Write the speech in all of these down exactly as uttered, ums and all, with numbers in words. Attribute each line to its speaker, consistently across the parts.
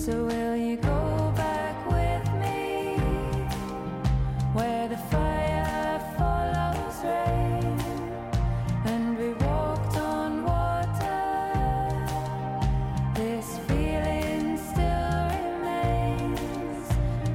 Speaker 1: So will you go back with me where the fire follows rain and we walked on water? This feeling still remains,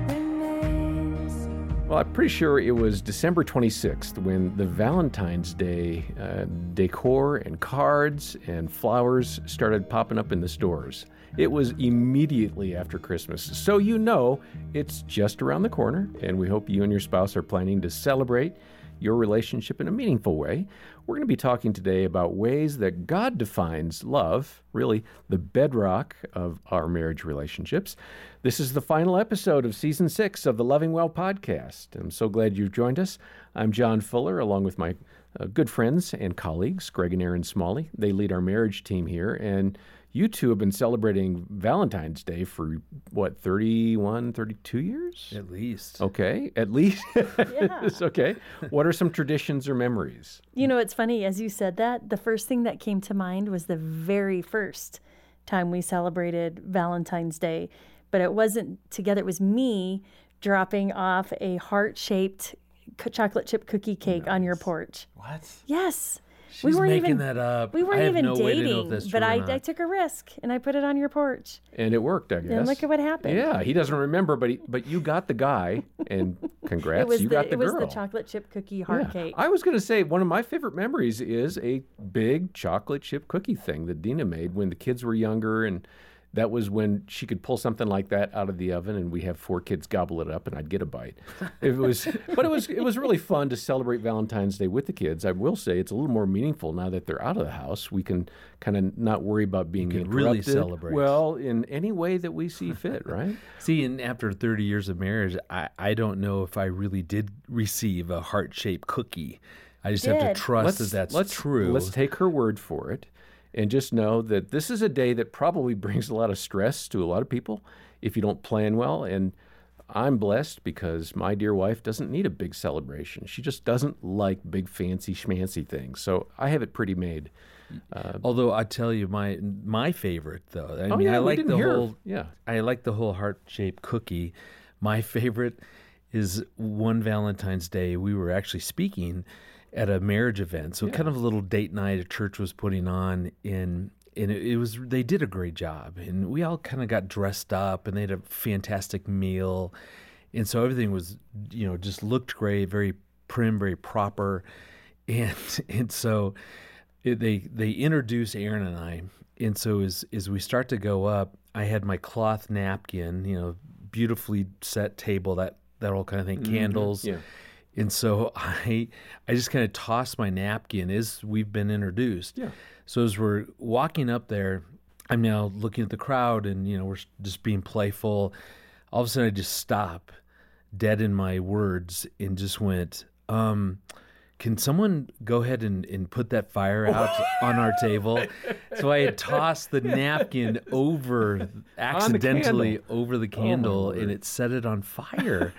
Speaker 1: remains.
Speaker 2: Well, I'm pretty sure it was December twenty-sixth when the Valentine's Day uh, decor and cards and flowers started popping up in the stores. It was immediately after Christmas, so you know it's just around the corner, and we hope you and your spouse are planning to celebrate your relationship in a meaningful way. We're going to be talking today about ways that God defines love, really the bedrock of our marriage relationships. This is the final episode of Season six of the Loving Well podcast. I'm so glad you've joined us. I'm John Fuller, along with my uh, good friends and colleagues, Greg and Aaron Smalley. They lead our marriage team here, and you two have been celebrating Valentine's Day for, what, thirty-one, thirty-two years?
Speaker 3: At least.
Speaker 2: Okay, at least.
Speaker 4: Yeah.
Speaker 2: It's okay. What are some traditions or memories?
Speaker 4: You know, it's funny, as you said that, the first thing that came to mind was the very first time we celebrated Valentine's Day. But it wasn't together. It was me dropping off a heart-shaped c- chocolate chip cookie cake
Speaker 3: Nice.
Speaker 4: on your porch.
Speaker 3: What?
Speaker 4: Yes.
Speaker 3: She's
Speaker 4: we weren't
Speaker 3: making
Speaker 4: even,
Speaker 3: that up.
Speaker 4: We weren't
Speaker 3: I have
Speaker 4: even
Speaker 3: no way to know if
Speaker 4: dating,
Speaker 3: that's
Speaker 4: but
Speaker 3: true or
Speaker 4: I,
Speaker 3: not.
Speaker 4: I took a risk and I put it on your porch.
Speaker 2: And it worked, I guess.
Speaker 4: And look at what happened.
Speaker 2: Yeah, he doesn't remember, but he, but you got the guy, and congrats,
Speaker 4: It was
Speaker 2: you
Speaker 4: the
Speaker 2: got the
Speaker 4: it was
Speaker 2: girl.
Speaker 4: the chocolate chip cookie heart
Speaker 2: Yeah.
Speaker 4: cake.
Speaker 2: I was going to say one of my favorite memories is a big chocolate chip cookie thing that Dina made when the kids were younger, and that was when she could pull something like that out of the oven, and we have four kids gobble it up, and I'd get a bite. It was, but it was it was really fun to celebrate Valentine's Day with the kids. I will say it's a little more meaningful now that they're out of the house. We can kind of not worry about being
Speaker 3: You can
Speaker 2: interrupted.
Speaker 3: really celebrate.
Speaker 2: Well, in any way that we see fit, right?
Speaker 3: See, and after thirty years of marriage, I, I don't know if I really did receive a heart-shaped cookie. I just have
Speaker 4: Did.
Speaker 3: to trust that that's
Speaker 2: let's,
Speaker 3: true.
Speaker 2: Let's take her word for it and just know that this is a day that probably brings a lot of stress to a lot of people if you don't plan well. And I'm blessed because my dear wife doesn't need a big celebration. She just doesn't like big fancy schmancy things. So I have it pretty made. Uh,
Speaker 3: Although I tell you, my my favorite though. I
Speaker 2: Oh,
Speaker 3: mean,
Speaker 2: yeah,
Speaker 3: I
Speaker 2: we
Speaker 3: like
Speaker 2: didn't
Speaker 3: the
Speaker 2: hear.
Speaker 3: whole.
Speaker 2: Yeah.
Speaker 3: I like the whole heart-shaped cookie. My favorite is one Valentine's Day we were actually speaking at a marriage event, so
Speaker 2: Yeah.
Speaker 3: kind of a little date night a church was putting on in. And it, it was, they did a great job, and we all kind of got dressed up, and they had a fantastic meal, and so everything was, you know, just looked great, very prim, very proper, and and so it, they they introduced Aaron and I, and so as as we start to go up, I had my cloth napkin, you know, beautifully set table, that that whole kind of thing, candles.
Speaker 2: yeah.
Speaker 3: And so I I just kind of tossed my napkin as we've been introduced.
Speaker 2: Yeah.
Speaker 3: So as we're walking up there, I'm now looking at the crowd, and, you know, we're just being playful. All of a sudden I just stop, dead in my words, and just went, um, can someone go ahead and, and put that fire out on our table? So I had tossed the napkin over, accidentally
Speaker 2: candle.
Speaker 3: over the
Speaker 2: Oh, my
Speaker 3: candle,
Speaker 2: word.
Speaker 3: and it set it on fire.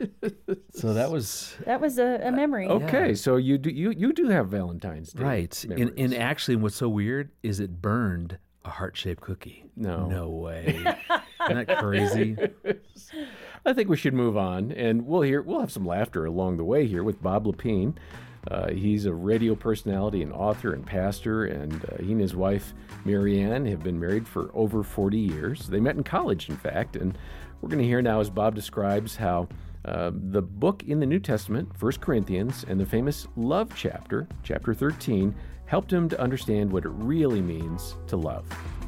Speaker 3: So that was
Speaker 4: That was a, a memory.
Speaker 2: Okay,
Speaker 3: Yeah.
Speaker 2: so you do you, you do have Valentine's Day
Speaker 3: right. And,
Speaker 2: memories.
Speaker 3: and actually, what's so weird is it burned a heart-shaped cookie.
Speaker 2: No.
Speaker 3: No way. Isn't that crazy?
Speaker 2: I think we should move on, and we'll hear we'll have some laughter along the way here with Bob Lepine. Uh, he's a radio personality and author and pastor, and uh, he and his wife Marianne have been married for over forty years. They met in college, in fact, and we're going to hear now as Bob describes how uh, the book in the New Testament, First Corinthians, and the famous love chapter, chapter thirteen, helped him to understand what it really means to love.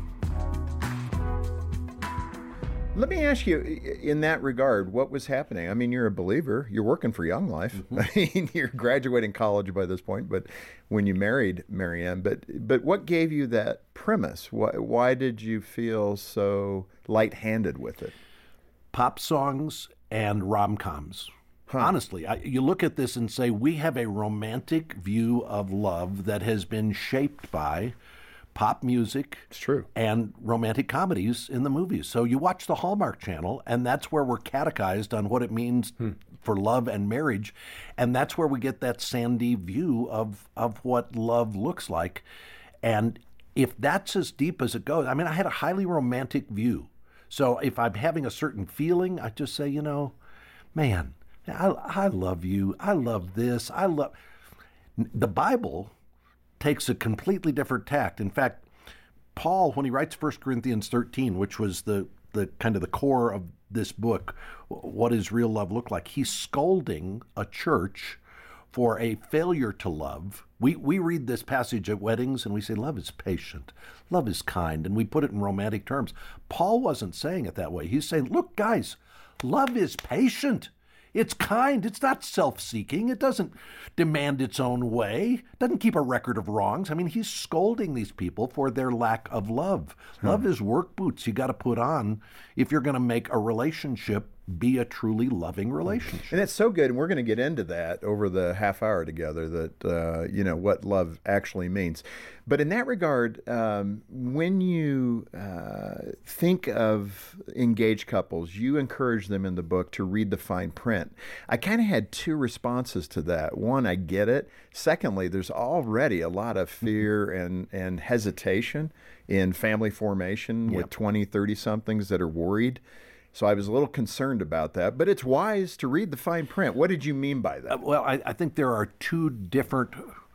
Speaker 5: Let me ask you, in that regard, what was happening? I mean, you're a believer. You're working for Young Life.
Speaker 2: Mm-hmm.
Speaker 5: I mean, you're graduating college by this point. But when you married Marianne, but but what gave you that premise? Why why did you feel so light-handed with it?
Speaker 6: Pop songs and rom-coms. Honestly, I, you look at this and say, we have a romantic view of love that has been shaped by pop music
Speaker 5: It's true.
Speaker 6: and romantic comedies in the movies. So you watch the Hallmark Channel, and that's where we're catechized on what it means for love and marriage. And that's where we get that sandy view of, of what love looks like. And if that's as deep as it goes, I mean, I had a highly romantic view. So if I'm having a certain feeling, I just say, you know, man, I, I love you. I love this. I love. The Bible takes a completely different tact. In fact, Paul, when he writes First Corinthians thirteen, which was the, the kind of the core of this book, what does real love look like? He's scolding a church for a failure to love. We we read this passage at weddings and we say, love is patient, love is kind, and we put it in romantic terms. Paul wasn't saying it that way. He's saying, look, guys, love is patient. It's kind. It's not self-seeking. It doesn't demand its own way. It doesn't keep a record of wrongs. I mean, he's scolding these people for their lack of love. Hmm. Love is work boots you got to put on if you're going to make a relationship be a truly loving relationship.
Speaker 5: And it's so good, and we're going to get into that over the half hour together, that, uh, you know, what love actually means. But in that regard, um, when you uh, think of engaged couples, you encourage them in the book to read the fine print. I kind of had two responses to that. One, I get it. Secondly, there's already a lot of fear and, and hesitation in family formation, yep, with twenty, thirty-somethings that are worried. So I was a little concerned about that, but it's wise to read the fine print. What did you mean by that?
Speaker 6: Uh, well, I, I think there are two different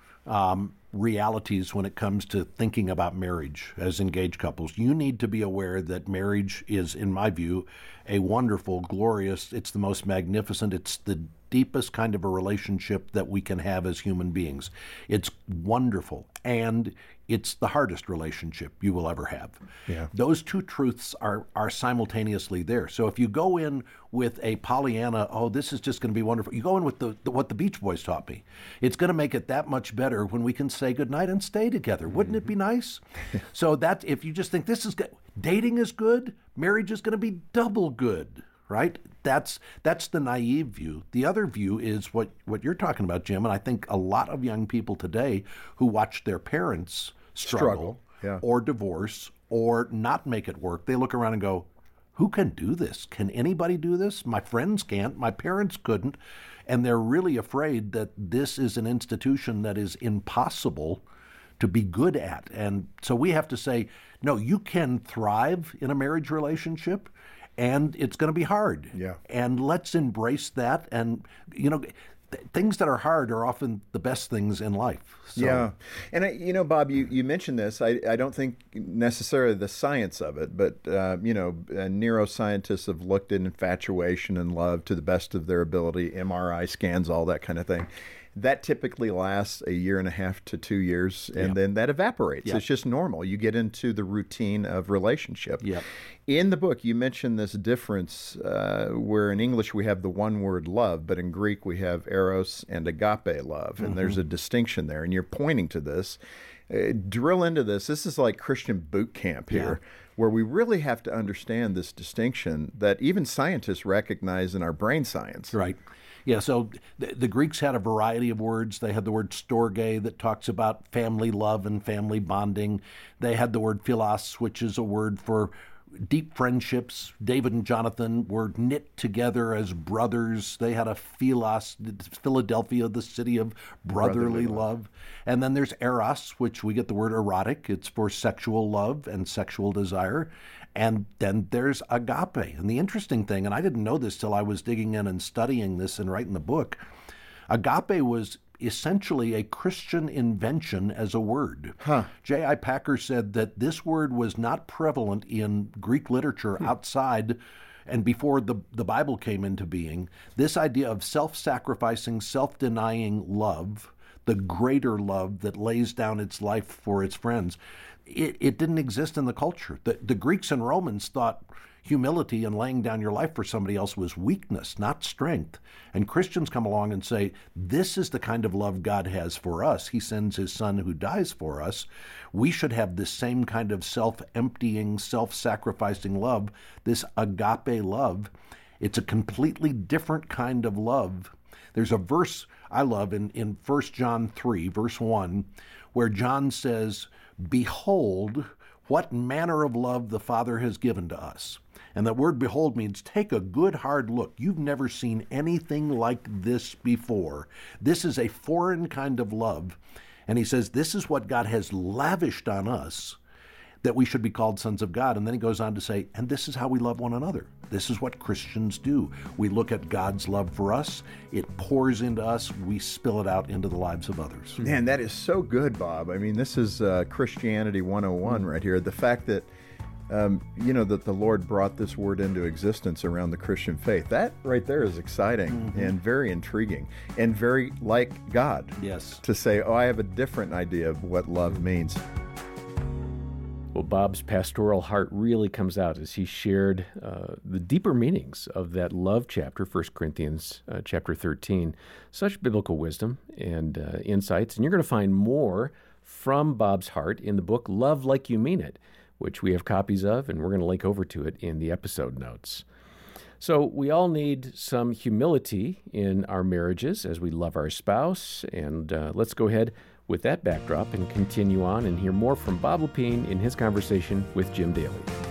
Speaker 6: um, realities when it comes to thinking about marriage as engaged couples. You need to be aware that marriage is, in my view, a wonderful, glorious, it's the most magnificent, it's the deepest kind of a relationship that we can have as human beings. It's wonderful, and it's the hardest relationship you will ever have.
Speaker 5: Yeah.
Speaker 6: Those two truths are are simultaneously there. So if you go in with a Pollyanna, oh, this is just going to be wonderful, you go in with the, the what the Beach Boys taught me. It's going to make it that much better when we can say goodnight and stay together. Wouldn't it be nice? So that if you just think this is good, dating is good, marriage is going to be double good, right? That's that's the naive view. The other view is what, what you're talking about, Jim, and I think a lot of young people today who watch their parents struggle,
Speaker 5: Struggle, yeah.
Speaker 6: or divorce or not make it work, they look around and go, who can do this? Can anybody do this? My friends can't. My parents couldn't. And they're really afraid that this is an institution that is impossible to be good at. And so we have to say, no, you can thrive in a marriage relationship, and it's going to be hard.
Speaker 5: Yeah.
Speaker 6: And let's embrace that. And, you know, th- things that are hard are often the best things in life. So,
Speaker 5: yeah. And, I, you know, Bob, you, you mentioned this. I, I don't think necessarily the science of it, but, uh, you know, uh, neuroscientists have looked at infatuation and love to the best of their ability, M R I scans, all that kind of thing. That typically lasts a year and a half to two years, and
Speaker 6: Yep.
Speaker 5: then that evaporates.
Speaker 6: Yep.
Speaker 5: It's just normal. You get into the routine of relationship.
Speaker 6: Yep.
Speaker 5: In the book, you mentioned this difference uh, where in English we have the one word love, but in Greek we have eros and agape love, and
Speaker 6: Mm-hmm.
Speaker 5: there's a distinction there, and you're pointing to this. Uh, drill into this. This is like Christian boot camp here, where we really have to understand this distinction that even scientists recognize in our brain science.
Speaker 6: Right. Yeah, so the, the Greeks had a variety of words. They had the word storge that talks about family love and family bonding. They had the word philos, which is a word for deep friendships. David and Jonathan were knit together as brothers. They had a philos, Philadelphia, the city of brotherly,
Speaker 5: Brotherly
Speaker 6: love.
Speaker 5: love.
Speaker 6: And then there's eros, which we get the word erotic. It's for sexual love and sexual desire. And then there's agape. And the interesting thing, and I didn't know this till I was digging in and studying this and writing the book, agape was essentially a Christian invention as a word.
Speaker 5: Huh.
Speaker 6: J I. Packer said that this word was not prevalent in Greek literature outside and before the, the Bible came into being. This idea of self-sacrificing, self-denying love, the greater love that lays down its life for its friends, it, it didn't exist in the culture. The, the Greeks and Romans thought humility and laying down your life for somebody else was weakness, not strength. And Christians come along and say, this is the kind of love God has for us. He sends his son who dies for us. We should have this same kind of self-emptying, self-sacrificing love, this agape love. It's a completely different kind of love. There's a verse I love in, in First John three, verse one, where John says, behold, what manner of love the Father has given to us. And that word behold means take a good hard look. You've never seen anything like this before. This is a foreign kind of love. And he says, this is what God has lavished on us. that we should be called sons of God. And then he goes on to say, and this is how we love one another. This is what Christians do. We look at God's love for us. It pours into us. We spill it out into the lives of others.
Speaker 5: Man, that is so good, Bob. I mean, this is uh, Christianity one oh one right here. The fact that, um, you know, that the Lord brought this word into existence around the Christian faith, that right there is exciting mm-hmm. and very intriguing and very like God.
Speaker 6: Yes.
Speaker 5: To say, oh, I have a different idea of what love means.
Speaker 2: Well, Bob's pastoral heart really comes out as he shared uh, the deeper meanings of that love chapter, First Corinthians uh, chapter thirteen. Such biblical wisdom and uh, insights. And you're going to find more from Bob's heart in the book Love Like You Mean It, which we have copies of, and we're going to link over to it in the episode notes. So we all need some humility in our marriages as we love our spouse. And uh, let's go ahead with that backdrop and continue on and hear more from Bob Lepine in his conversation with Jim Daly.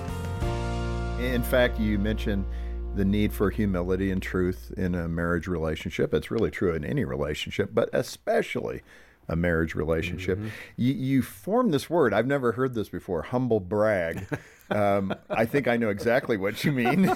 Speaker 5: In fact, you mentioned the need for humility and truth in a marriage relationship. It's really true in any relationship, but especially a marriage relationship. Mm-hmm. You, you form this word. I've never heard this before, humble brag. Um, I think I know exactly what you mean.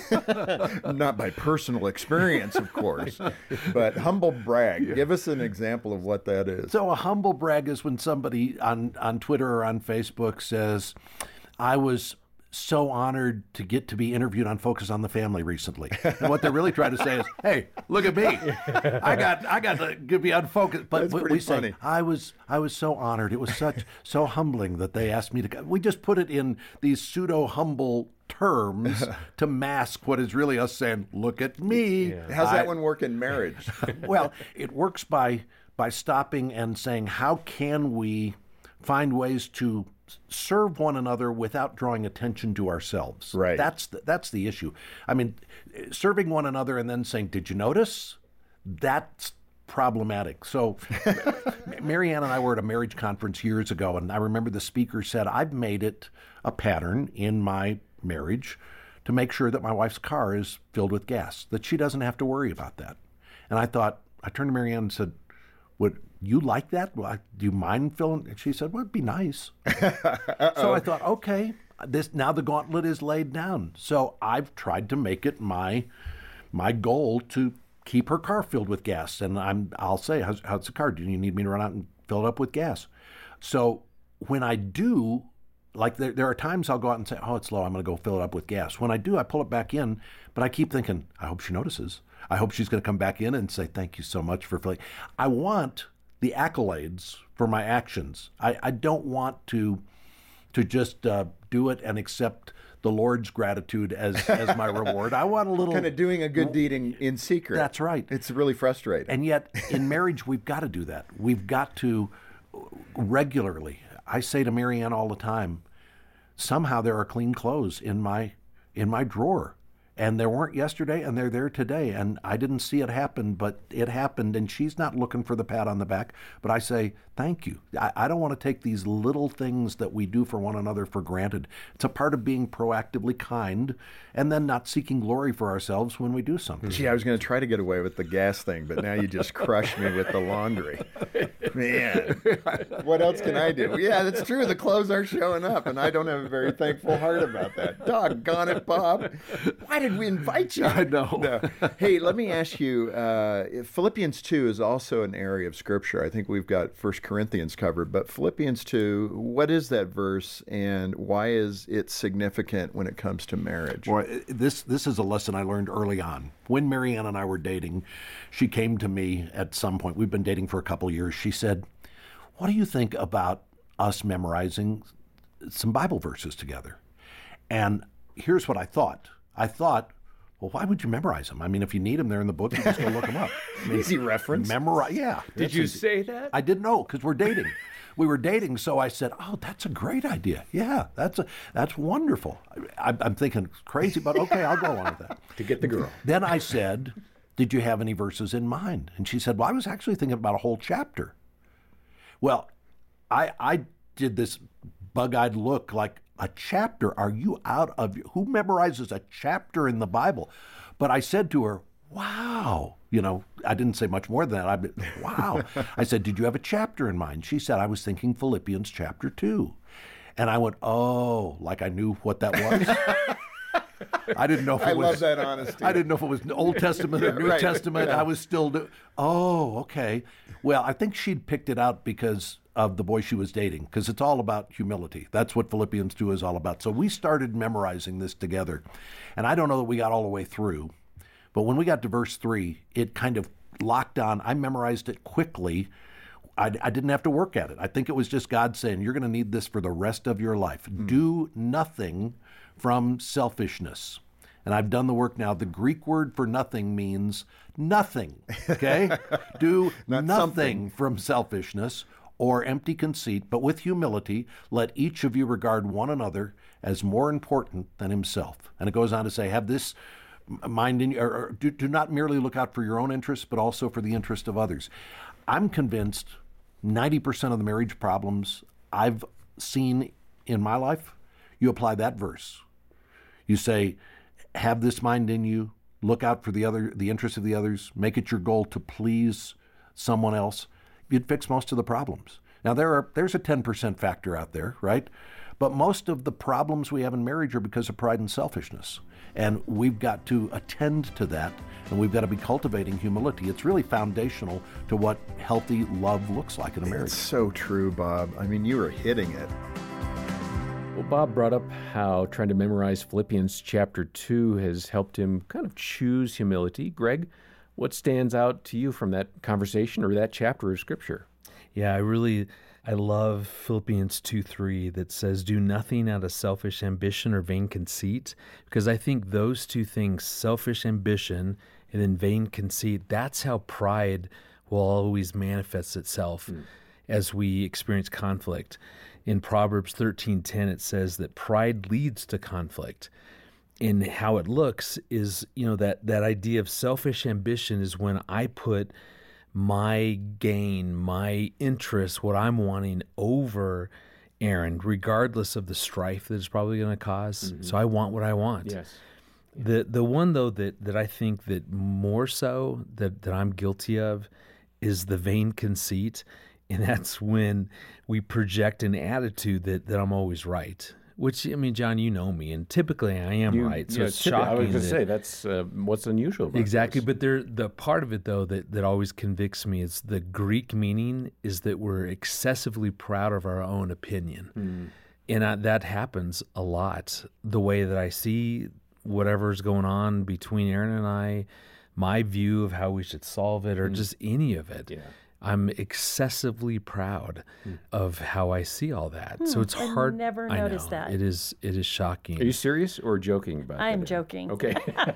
Speaker 5: Not by personal experience, of course, but humble brag. Yeah. Give us an example of what that is.
Speaker 6: So a humble brag is when somebody on, on Twitter or on Facebook says, I was so honored to get to be interviewed on Focus on the Family recently. And what they're really trying to say is, hey, look at me. I got I got to be on Focus. But
Speaker 5: That's
Speaker 6: we
Speaker 5: funny.
Speaker 6: say, I was I was so honored. It was such so humbling that they asked me to come. We just put it in these pseudo-humble terms to mask what is really us saying, look at me.
Speaker 5: Yeah. How's that I, one work in marriage?
Speaker 6: Well, it works by by stopping and saying, how can we find ways to serve one another without drawing attention to ourselves.
Speaker 5: Right.
Speaker 6: That's the, that's the issue. I mean, serving one another and then saying, did you notice? That's problematic. So Marianne and I were at a marriage conference years ago, and I remember the speaker said, I've made it a pattern in my marriage to make sure that my wife's car is filled with gas, that she doesn't have to worry about that. And I thought, I turned to Marianne and said, would you like that? Well, I, do you mind filling? And she said, well, it'd be nice. So I thought, okay, this now the gauntlet is laid down. So I've tried to make it my my goal to keep her car filled with gas. And I'm, I'll say, how's, how's the car? Do you need me to run out and fill it up with gas? So when I do, like there, there are times I'll go out and say, oh, it's low, I'm going to go fill it up with gas. When I do, I pull it back in, but I keep thinking, I hope she notices. I hope she's going to come back in and say, thank you so much for filling. I want the accolades for my actions. I, I don't want to to just uh, do it and accept the Lord's gratitude as, as my reward. I want a little...
Speaker 5: kind of doing a good deed in, in secret.
Speaker 6: That's right.
Speaker 5: It's really frustrating.
Speaker 6: And yet, in marriage, we've got to do that. We've got to regularly. I say to Marianne all the time, somehow there are clean clothes in my in my drawer. And there weren't yesterday, and they're there today. And I didn't see it happen, but it happened. And she's not looking for the pat on the back. But I say, thank you. I, I don't want to take these little things that we do for one another for granted. It's a part of being proactively kind and then not seeking glory for ourselves when we do something.
Speaker 5: Gee, I was going to try to get away with the gas thing, but now you just crushed me with the laundry. Man, what else can I do? Yeah, that's true. The clothes aren't showing up, and I don't have a very thankful heart about that. Doggone it, Bob. Why did we invite you?
Speaker 6: I know.
Speaker 5: No. Hey, let me ask you, uh, Philippians two is also an area of Scripture. I think we've got First Corinthians covered, but Philippians two, what is that verse, and why is it significant when it comes to marriage?
Speaker 6: Well, this, this is a lesson I learned early on. When Marianne and I were dating, she came to me at some point. We've been dating for a couple of years. She said, what do you think about us memorizing some Bible verses together? And here's what I thought. I thought, well, why would you memorize them? I mean, if you need them, they're in the book. You just go look them up. I mean,
Speaker 5: easy reference.
Speaker 6: Memorize, yeah.
Speaker 2: Did you easy. say that?
Speaker 6: I didn't know because we're dating. We were dating, so I said, "Oh, that's a great idea. Yeah, that's a that's wonderful." I, I'm thinking crazy, but okay, I'll go along with that.
Speaker 2: To get the girl.
Speaker 6: Then I said, "Did you have any verses in mind?" And she said, "Well, I was actually thinking about a whole chapter." Well, I I did this bug-eyed look like, a chapter? Are you out of your... Who memorizes a chapter in the Bible? But I said to her, wow. You know, I didn't say much more than that. I wow. I said, did you have a chapter in mind? She said, I was thinking Philippians chapter two. And I went, oh, like I knew what that was. I didn't know if it
Speaker 5: I
Speaker 6: was.
Speaker 5: love that honesty.
Speaker 6: I didn't know if it was Old Testament or New
Speaker 5: right.
Speaker 6: Testament.
Speaker 5: Yeah.
Speaker 6: I was still. Do- oh, okay. Well, I think she'd picked it out because of the boy she was dating, because it's all about humility. That's what Philippians two is all about. So we started memorizing this together, and I don't know that we got all the way through, but when we got to verse three, it kind of locked on. I memorized it quickly. I, I didn't have to work at it. I think it was just God saying, you're going to need this for the rest of your life. Mm. Do nothing from selfishness. And I've done the work now. The Greek word for nothing means nothing, okay? Do
Speaker 5: Not
Speaker 6: nothing
Speaker 5: something.
Speaker 6: from selfishness or empty conceit, but with humility, let each of you regard one another as more important than himself. And it goes on to say, have this mind in you, or, or do, do not merely look out for your own interests, but also for the interest of others. I'm convinced ninety percent of the marriage problems I've seen in my life, you apply that verse. You say, have this mind in you, look out for the other, the interests of the others, make it your goal to please someone else. You'd fix most of the problems. Now, there are there's a ten percent factor out there, right? But most of the problems we have in marriage are because of pride and selfishness. And we've got to attend to that, and we've got to be cultivating humility. It's really foundational to what healthy love looks like in a marriage.
Speaker 5: It's so true, Bob. I mean, you were hitting it.
Speaker 2: Well, Bob brought up how trying to memorize Philippians chapter two has helped him kind of choose humility. Greg, what stands out to you from that conversation or that chapter of Scripture?
Speaker 3: Yeah, I really, I love Philippians two three that says, do nothing out of selfish ambition or vain conceit, because I think those two things, selfish ambition and then vain conceit, that's how pride will always manifest itself mm. as we experience conflict. In Proverbs thirteen ten, it says that pride leads to conflict. And how it looks is, you know, that, that idea of selfish ambition is when I put my gain, my interest, what I'm wanting over Aaron, regardless of the strife that it's probably going to cause. Mm-hmm. So I want what I want.
Speaker 2: Yes.
Speaker 3: The the one, though, that, that I think that more so that, that I'm guilty of is the vain conceit. And that's when we project an attitude that, that I'm always right. Which, I mean, John, you know me, and typically I am
Speaker 2: You,
Speaker 3: right. So
Speaker 2: yeah,
Speaker 3: it's
Speaker 2: typically,
Speaker 3: shocking.
Speaker 2: I was going to
Speaker 3: that-
Speaker 2: say, that's uh, what's unusual about
Speaker 3: Exactly,
Speaker 2: this.
Speaker 3: but there, the part of it, though, that, that always convicts me is the Greek meaning is that we're excessively proud of our own opinion.
Speaker 2: Mm.
Speaker 3: And I, that happens a lot. The way that I see whatever's going on between Aaron and I, my view of how we should solve it, or
Speaker 2: Mm.
Speaker 3: just any of it.
Speaker 2: Yeah.
Speaker 3: I'm excessively proud
Speaker 2: Mm.
Speaker 3: of how I see all that. So it's
Speaker 4: I
Speaker 3: hard.
Speaker 4: never
Speaker 3: I
Speaker 4: noticed
Speaker 3: know.
Speaker 4: that.
Speaker 3: It is. It is shocking.
Speaker 2: Are you serious or joking about
Speaker 4: I am
Speaker 2: that?
Speaker 4: joking.
Speaker 2: Okay.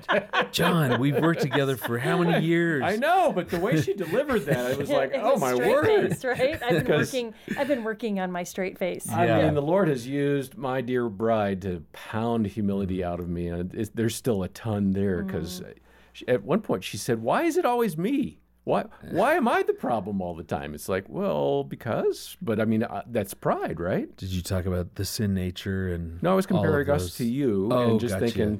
Speaker 3: John, we've worked together for how many years?
Speaker 2: I know, but the way she delivered that, I was like,
Speaker 4: It
Speaker 2: oh,
Speaker 4: was
Speaker 2: my
Speaker 4: straight
Speaker 2: word.
Speaker 4: face, right? I've been
Speaker 2: Because-
Speaker 4: working. I've been working on my straight face.
Speaker 2: I
Speaker 3: Yeah.
Speaker 2: mean, the Lord has used my dear bride to pound humility out of me, and it, there's still a ton there because at one point she said, "Why is it always me? Why? Why am I the problem all the time?" It's like, well, because. But I mean, uh, that's pride, right?
Speaker 3: Did you talk about the sin nature and?
Speaker 2: No, I was
Speaker 3: all of
Speaker 2: comparing us
Speaker 3: those?
Speaker 2: to you
Speaker 3: Oh,
Speaker 2: and just
Speaker 3: gotcha.
Speaker 2: thinking,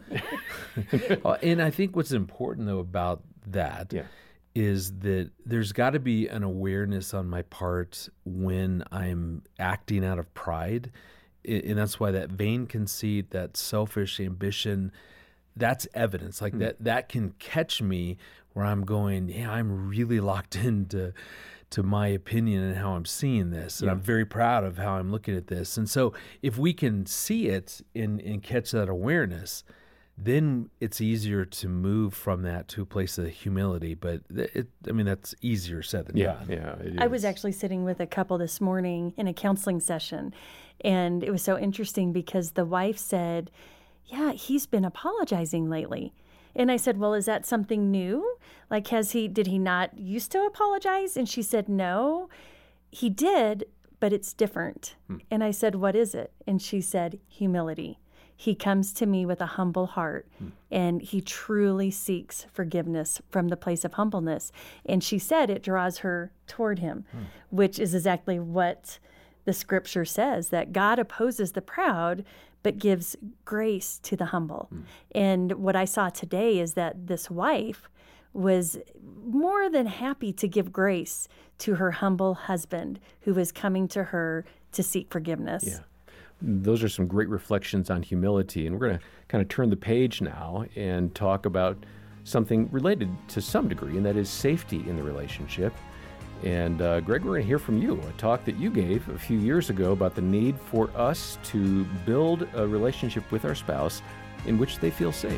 Speaker 3: Uh, and I think what's important though about that is
Speaker 2: Yeah.
Speaker 3: that there's got to be an awareness on my part when I'm acting out of pride, I- and that's why that vain conceit, that selfish ambition, that's evidence. Like that, that can catch me where I'm going, yeah, I'm really locked into to my opinion and how I'm seeing this, and I'm very proud of how I'm looking at this. And so, if we can see it and, and catch that awareness, then it's easier to move from that to a place of humility. But it, I mean, that's easier said than
Speaker 2: yeah,
Speaker 3: done.
Speaker 2: yeah. it
Speaker 4: I was
Speaker 2: is.
Speaker 4: actually sitting with a couple this morning in a counseling session, and it was so interesting because the wife said, "Yeah, he's been apologizing lately." And I said, "Well, is that something new? Like, has he, did he not used to apologize?" And she said, "No, he did, but it's different." And I said, "What is it?" And she said, "Humility. He comes to me with a humble heart, and he truly seeks forgiveness from the place of humbleness." And she said it draws her toward him, which is exactly what the scripture says, that God opposes the proud, but gives grace to the humble. And what I saw today is that this wife was more than happy to give grace to her humble husband who was coming to her to seek forgiveness.
Speaker 2: Yeah. those are some great reflections on humility. And we're going to kind of turn the page now and talk about something related to some degree, and that is safety in the relationship. And uh, Greg, we're going to hear from you, a talk that you gave a few years ago about the need for us to build a relationship with our spouse in which they feel safe.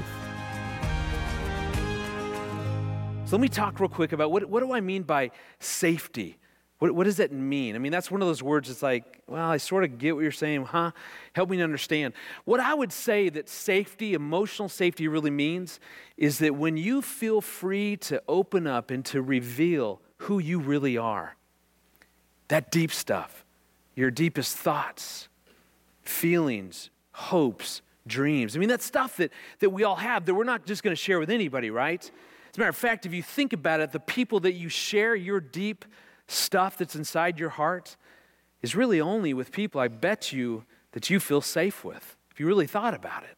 Speaker 3: So let me talk real quick about what, what do I mean by safety? What, what does that mean? I mean, that's one of those words that's like, well, I sort of get what you're saying, huh? Help me to understand. What I would say that safety, emotional safety really means is that when you feel free to open up and to reveal who you really are, that deep stuff, your deepest thoughts, feelings, hopes, dreams. I mean, that stuff that, that we all have that we're not just going to share with anybody, right? As a matter of fact, if you think about it, the people that you share your deep stuff that's inside your heart is really only with people, I bet you, that you feel safe with, if you really thought about it.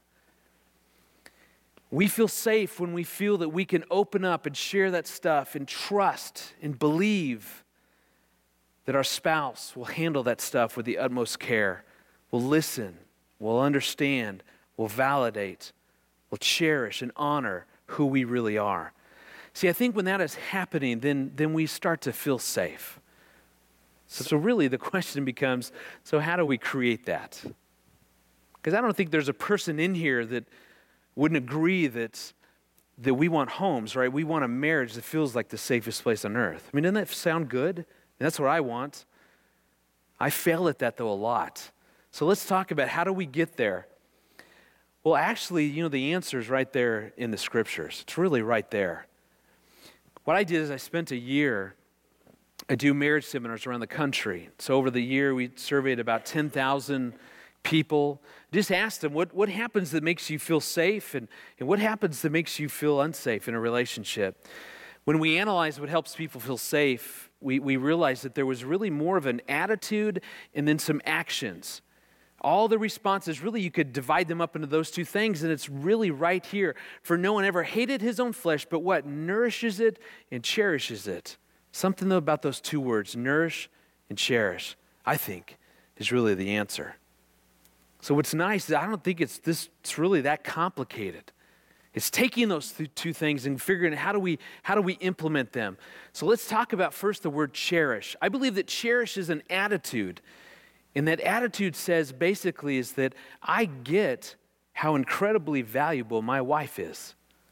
Speaker 3: We feel safe when we feel that we can open up and share that stuff and trust and believe that our spouse will handle that stuff with the utmost care, will listen, will understand, will validate, will cherish and honor who we really are. See, I think when that is happening, then, then we start to feel safe. So, so really the question becomes, so how do we create that? Because I don't think there's a person in here that wouldn't agree that, that we want homes, right? We want a marriage that feels like the safest place on earth. I mean, doesn't that sound good? And that's what I want. I fail at that, though, a lot. So let's talk about how do we get there? Well, actually, you know, the answer is right there in the Scriptures. It's really right there. What I did is I spent a year, I do marriage seminars around the country. So over the year, we surveyed about ten thousand people. Just asked them, what, what happens that makes you feel safe, and, and what happens that makes you feel unsafe in a relationship? When we analyze what helps people feel safe, we, we realized that there was really more of an attitude and then some actions. All the responses, really, you could divide them up into those two things, and it's really right here. For no one ever hated his own flesh, but what? Nourishes it and cherishes it. Something, though, about those two words, nourish and cherish, I think, is really the answer. So what's nice is I don't think it's this. It's really that complicated. It's taking those th- two things and figuring out how do we how do we implement them. So let's talk about first the word cherish. I believe that cherish is an attitude. And that attitude says basically is that I get how incredibly valuable my wife is.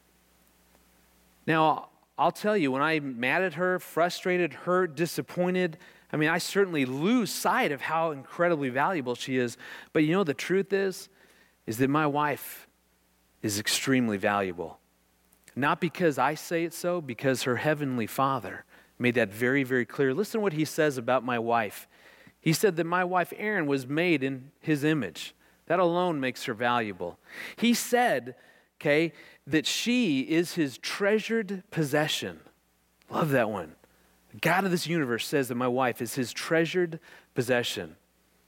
Speaker 3: Now, I'll tell you, when I'm mad at her, frustrated, hurt, disappointed, I mean, I certainly lose sight of how incredibly valuable she is. But you know, the truth is, is that my wife is extremely valuable. Not because I say it so, because her heavenly Father made that very, very clear. Listen to what he says about my wife. He said that my wife Erin was made in his image. That alone makes her valuable. He said, okay, that she is his treasured possession. Love that one. The God of this universe says that my wife is his treasured possession.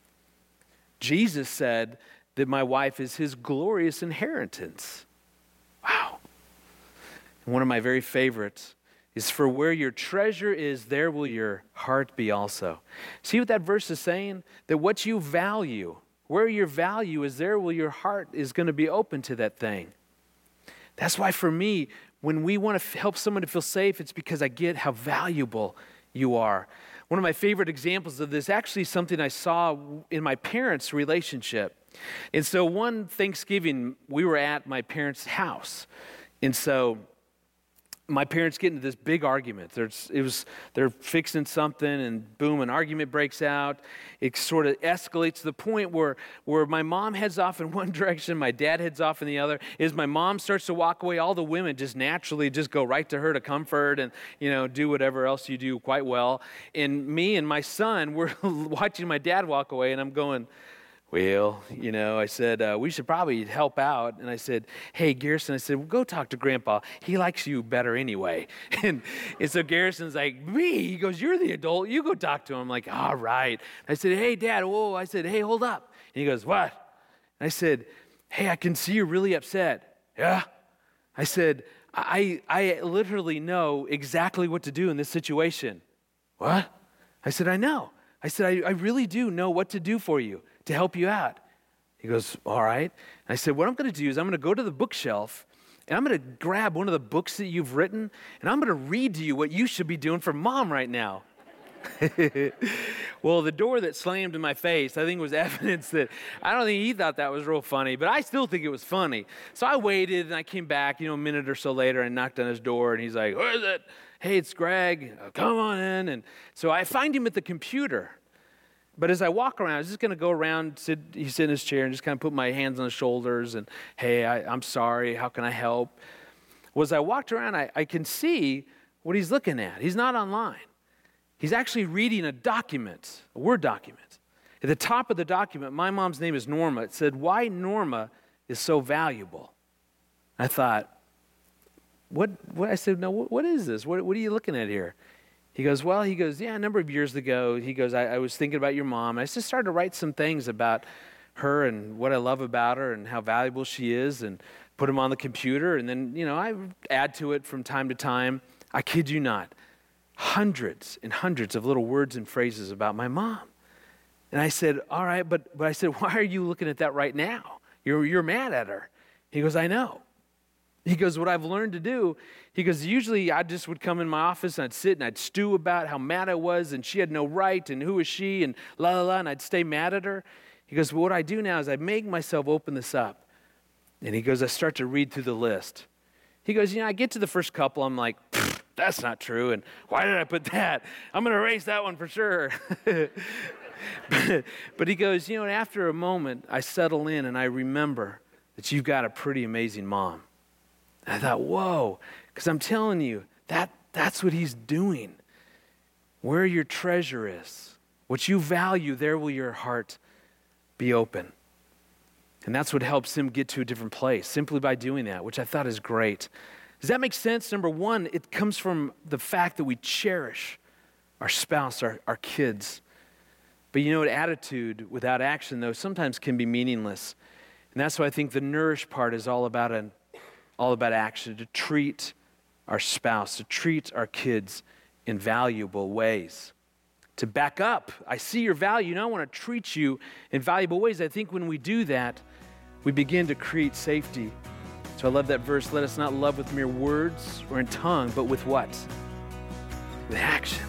Speaker 3: Jesus said that my wife is his glorious inheritance. Wow. And one of my very favorites is for where your treasure is, there will your heart be also. See what that verse is saying? That what you value, where your value is, there will your heart is going to be open to that thing. That's why for me, when we want to help someone to feel safe, it's because I get how valuable you are. One of my favorite examples of this, actually something I saw in my parents' relationship. And so one Thanksgiving, we were at my parents' house. And so my parents get into this big argument. There's, it was, they're fixing something, and boom, an argument breaks out. It sort of escalates to the point where, where my mom heads off in one direction, my dad heads off in the other. As my mom starts to walk away, all the women just naturally just go right to her to comfort and, you know, do whatever else you do quite well. And me and my son, we're watching my dad walk away, and I'm going, well, you know, I said, uh, we should probably help out. And I said, hey, Garrison, I said, well, go talk to Grandpa. He likes you better anyway. And, and so Garrison's like, me? He goes, you're the adult. You go talk to him. I'm like, all right. I said, hey, Dad, whoa. I said, hey, hold up. And he goes, what? And I said, hey, I can see you're really upset. Yeah? I said, I, I literally know exactly what to do in this situation. What? I said, I know. I said, I, I really do know what to do for you, to help you out. He goes, all right. And I said, what I'm going to do is I'm going to go to the bookshelf and I'm going to grab one of the books that you've written and I'm going to read to you what you should be doing for Mom right now. Well, the door that slammed in my face, I think, was evidence that I don't think he thought that was real funny, but I still think it was funny. So I waited, and I came back, you know, a minute or so later, and knocked on his door, and he's like, where is it? Hey, it's Greg. Uh, come on in. And so I find him at the computer. But as I walk around, I was just going to go around, sit, he sit in his chair, and just kind of put my hands on his shoulders, and, hey, I, I'm sorry. How can I help? Well, as I walked around, I, I can see what he's looking at. He's not online. He's actually reading a document, a Word document. At the top of the document, my mom's name is Norma. It said, why Norma is so valuable. I thought, what, what? I said, no, what, what is this? What, what are you looking at here? He goes, well, he goes, yeah, a number of years ago, he goes, I, I was thinking about your mom. And I just started to write some things about her and what I love about her and how valuable she is and put them on the computer. And then, you know, I add to it from time to time. I kid you not. Hundreds and hundreds of little words and phrases about my mom. And I said, all right, but but I said, why are you looking at that right now? You're you're mad at her. He goes, I know. He goes, what I've learned to do, he goes, usually I just would come in my office and I'd sit and I'd stew about how mad I was and she had no right and who is she and la la la, and I'd stay mad at her. He goes, well, what I do now is I make myself open this up. And he goes, I start to read through the list. He goes, you know, I get to the first couple, I'm like, that's not true, and why did I put that? I'm going to erase that one for sure. but, but he goes, you know, after a moment, I settle in and I remember that you've got a pretty amazing mom. And I thought, whoa, because I'm telling you, that that's what he's doing. Where your treasure is, what you value, there will your heart be open. And that's what helps him get to a different place, simply by doing that, which I thought is great. Does that make sense? Number one, it comes from the fact that we cherish our spouse, our, our kids. But you know what? Attitude without action, though, sometimes can be meaningless. And that's why I think the nourish part is all about an, all about action, to treat our spouse, to treat our kids in valuable ways. To back up, I see your value, and I want to treat you in valuable ways. I think when we do that, we begin to create safety. So I love that verse, let us not love with mere words or in tongue, but with what? With action.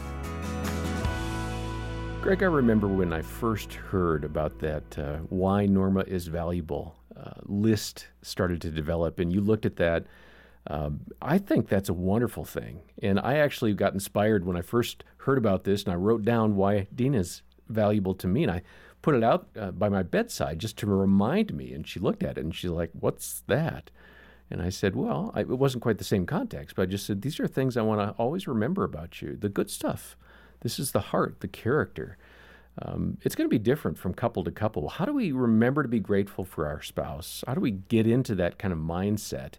Speaker 2: Greg, I remember when I first heard about that uh, why Norma is valuable uh, list started to develop, and you looked at that. Um, I think that's a wonderful thing. And I actually got inspired when I first heard about this, and I wrote down why Dina's valuable to me, and I put it out uh, by my bedside just to remind me. And she looked at it, and she's like, what's that? And I said, well, I, it wasn't quite the same context, but I just said, these are things I want to always remember about you, the good stuff. This is the heart, the character. Um, it's going to be different from couple to couple. How do we remember to be grateful for our spouse? How do we get into that kind of mindset?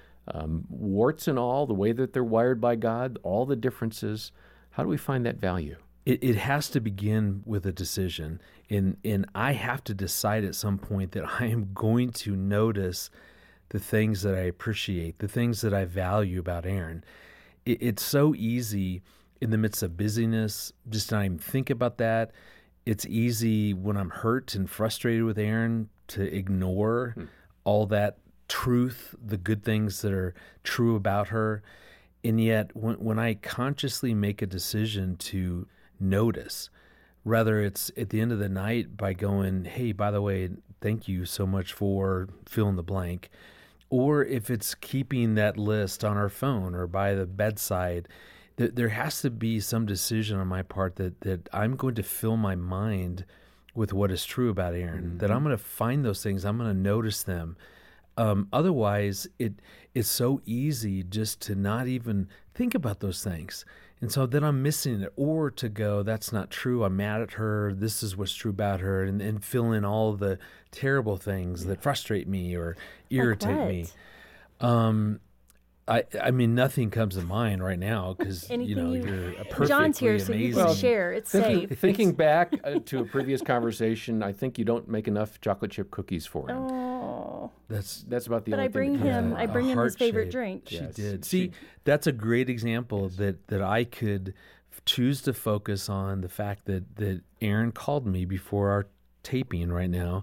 Speaker 2: Um, warts and all, the way that they're wired by God, all the differences. How do we find that value?
Speaker 3: It, it has to begin with a decision. And, and I have to decide at some point that I am going to notice the things that I appreciate, the things that I value about Aaron. It, it's so easy in the midst of busyness, just not even think about that. It's easy when I'm hurt and frustrated with Aaron to ignore hmm. all that truth, the good things that are true about her. And yet when, when I consciously make a decision to notice, whether it's at the end of the night by going, hey, by the way, thank you so much for fill in the blank, or if it's keeping that list on our phone or by the bedside, th- there has to be some decision on my part that, that I'm going to fill my mind with what is true about Aaron, mm-hmm. that I'm going to find those things, I'm going to notice them. Um, otherwise, it it's so easy just to not even think about those things. And so then I'm missing it, or to go, that's not true, I'm mad at her, this is what's true about her, and, and fill in all the terrible things that frustrate me or irritate
Speaker 4: like
Speaker 3: me. Um, I I mean, nothing comes to mind right now because, you
Speaker 4: Anything
Speaker 3: know,
Speaker 4: you-
Speaker 3: you're a perfectly
Speaker 4: John's here, so you
Speaker 3: amazing.
Speaker 4: can share. It's
Speaker 2: Thinking,
Speaker 4: safe.
Speaker 2: thinking back uh, to a previous conversation, I think you don't make enough chocolate chip cookies for him.
Speaker 4: Oh,
Speaker 3: That's
Speaker 2: That's about the
Speaker 4: but
Speaker 2: only
Speaker 4: I
Speaker 2: thing
Speaker 4: bring
Speaker 2: that comes to
Speaker 4: him.
Speaker 2: mind.
Speaker 4: I bring him his favorite
Speaker 3: heart-shaped.
Speaker 4: drink.
Speaker 3: She
Speaker 2: Yes.
Speaker 3: did.
Speaker 2: She-
Speaker 3: See, that's a great example that, that I could f- choose to focus on the fact that, that Aaron called me before our taping right now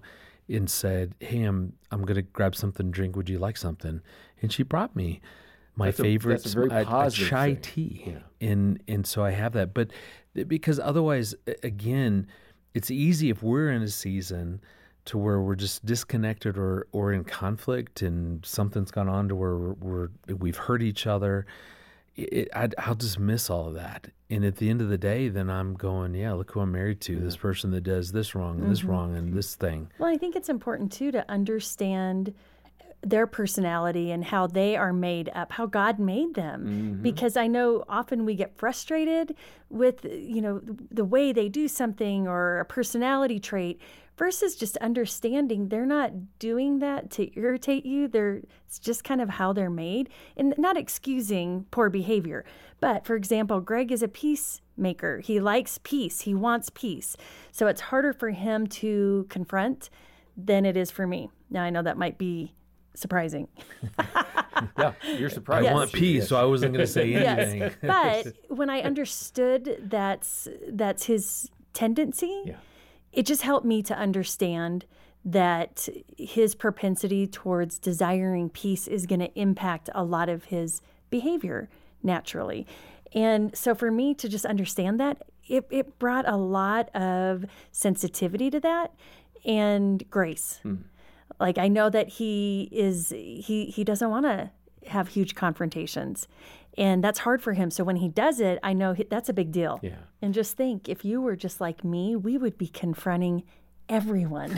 Speaker 3: and said, "Hey, I'm I'm going to grab something to drink. Would you like something?" And she brought me my
Speaker 2: That's a-
Speaker 3: favorite
Speaker 2: that's a very
Speaker 3: a- a
Speaker 2: positive
Speaker 3: chai
Speaker 2: thing.
Speaker 3: tea,
Speaker 2: Yeah.
Speaker 3: and and so I have that. But because otherwise, a- again, it's easy if we're in a season to where we're just disconnected or or in conflict, and something's gone on to where we're, we're we've hurt each other. It, I'd, I'll just miss all of that. And at the end of the day, then I'm going, yeah, look who I'm married to, this person that does this wrong and this wrong and this thing.
Speaker 4: Well, I think it's important too to understand their personality and how they are made up, how God made them. Because I know often we get frustrated with, you know, the way they do something or a personality trait versus just understanding they're not doing that to irritate you. They're it's just kind of how they're made, and not excusing poor behavior. But for example, Greg is a peacemaker. He likes peace. He wants peace. So it's harder for him to confront than it is for me. Now I know that might be surprising.
Speaker 2: Yeah, you're
Speaker 3: I
Speaker 2: surprised.
Speaker 4: Yes.
Speaker 3: want peace, so I wasn't going to say anything.
Speaker 4: Yes, but when I understood that's that's his tendency,
Speaker 2: Yeah.
Speaker 4: it just helped me to understand that his propensity towards desiring peace is going to impact a lot of his behavior naturally. And so for me to just understand that, it, it brought a lot of sensitivity to that and grace. Like I know that he is he he doesn't want to have huge confrontations, and that's hard for him. So when he does it, I know he, that's a big deal.
Speaker 2: Yeah.
Speaker 4: And just think, if you were just like me, we would be confronting everyone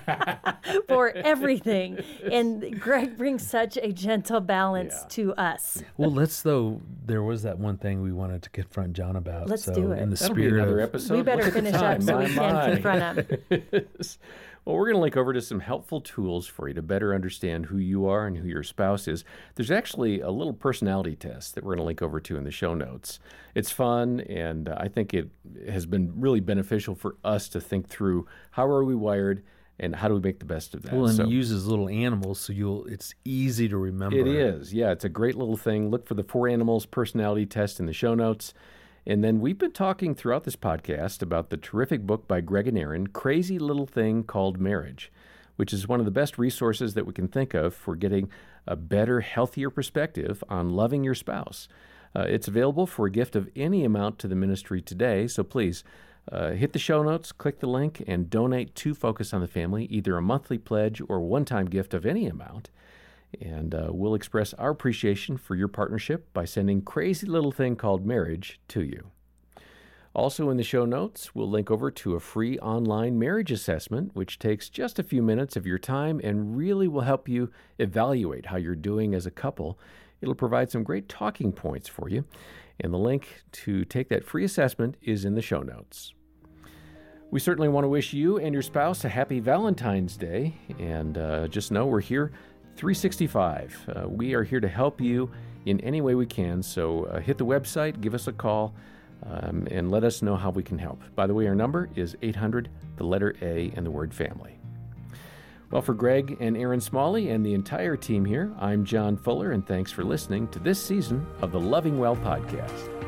Speaker 4: for everything. And Greg brings such a gentle balance
Speaker 2: Yeah.
Speaker 4: to us.
Speaker 3: Well, let's though. There was that one thing we wanted to confront John about.
Speaker 4: Let's
Speaker 3: so
Speaker 4: do it.
Speaker 3: In the
Speaker 2: That'll be
Speaker 3: spirit
Speaker 2: another
Speaker 3: of,
Speaker 2: episode.
Speaker 4: We better
Speaker 2: Look at the
Speaker 4: finish up
Speaker 2: time.
Speaker 4: so we
Speaker 2: My,
Speaker 4: can
Speaker 2: my.
Speaker 4: confront him.
Speaker 2: Well, we're going to link over to some helpful tools for you to better understand who you are and who your spouse is. There's actually a little personality test that we're going to link over to in the show notes. It's fun, and uh, I think it has been really beneficial for us to think through how are we wired and how do we make the best of that.
Speaker 3: well, and
Speaker 2: So-
Speaker 3: he uses little animals, so you'll. It's easy to remember.
Speaker 2: It is. Yeah, it's a great little thing. Look for the Four Animals personality test in the show notes. And then we've been talking throughout this podcast about the terrific book by Greg and Erin, Crazy Little Thing Called Marriage, which is one of the best resources that we can think of for getting a better, healthier perspective on loving your spouse. Uh, it's available for a gift of any amount to the ministry today, so please uh, hit the show notes, click the link, and donate to Focus on the Family, either a monthly pledge or one-time gift of any amount. And uh, we'll express our appreciation for your partnership by sending Crazy Little Thing Called Marriage to you. Also in the show notes, we'll link over to a free online marriage assessment, which takes just a few minutes of your time and really will help you evaluate how you're doing as a couple. It'll provide some great talking points for you. And the link to take that free assessment is in the show notes. We certainly want to wish you and your spouse a happy Valentine's Day. And uh, just know we're here three sixty-five. Uh, we are here to help you in any way we can. So uh, hit the website, give us a call, um, and let us know how we can help. By the way, our number is eight hundred, the letter A, and the word family. Well, for Greg and Erin Smalley and the entire team here, I'm John Fuller, and thanks for listening to this season of the Loving Well podcast.